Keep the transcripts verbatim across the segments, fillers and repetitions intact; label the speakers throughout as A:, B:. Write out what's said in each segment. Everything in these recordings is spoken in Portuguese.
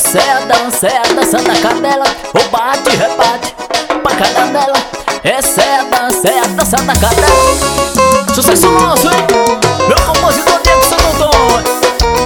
A: Essa é a dança, é a dança da cadela. O bate, rebate, pancada nela. Essa é a dança, é a dança da cadela. Sucesso nosso, hein? Meu compositor Diego Santo Antônio.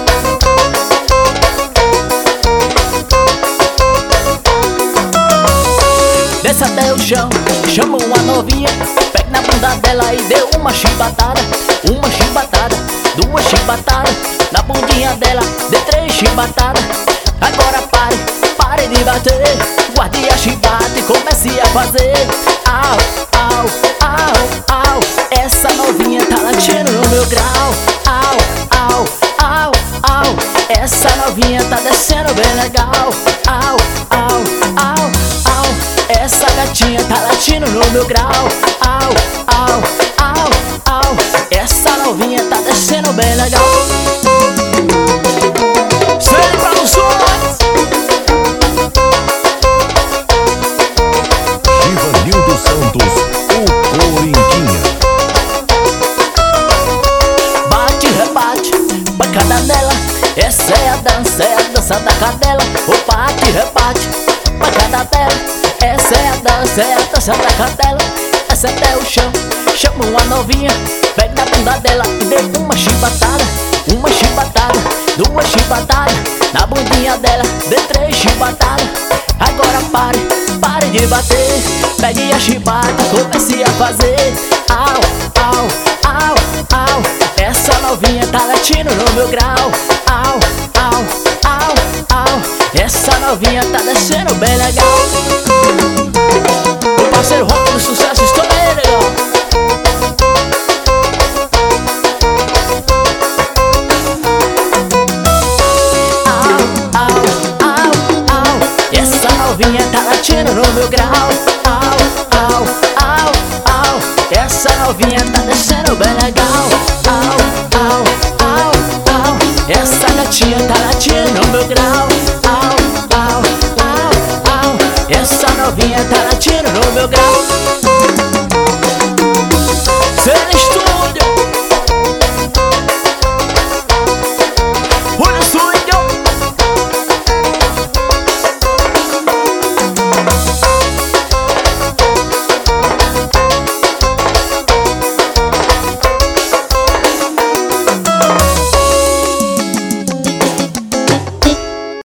A: Desce até o chão, chama uma novinha, pega na bunda dela e deu uma chibatada. Uma chibatada, duas chibatadas, na bundinha dela dê três chibatadas. Agora pare, pare de bater, guarde a chibata e comece a fazer. Au, au, au, au, essa novinha tá latindo no meu grau. Au, au, au, au, essa novinha tá descendo bem legal. Au, au, au, au, essa gatinha tá latindo no meu grau. Au, au, au, au, essa novinha tá descendo bem legal. Série Produções.
B: Givanildo Santos, o Coringuinha.
A: Bate, rebate, pancada nela. Essa é a dança, é a dança da cadela. O bate, rebate, pancada dela. Essa é a dança, é a dança da cadela. Essa até o chão, chama uma novinha, pega na bunda dela e dê uma chibatada. Uma chibatada, duas chibatadas, na bundinha dela dê três chibatadas. Agora pare, pare de bater, pegue a chibata, comece a fazer. Au, au, au, au, essa novinha tá latindo no meu grau. Au, au, au, au, essa novinha tá descendo bem legal. O parceiro Rock do Sucesso, estou bem legal. Au, au, au, au, essa novinha tá latindo no meu grau. Au, au, au, au, essa novinha tá descendo bem legal. Au, au, au, au, essa gatinha tá latindo no meu grau. Au, au, au, au, essa novinha tá latindo no meu grau.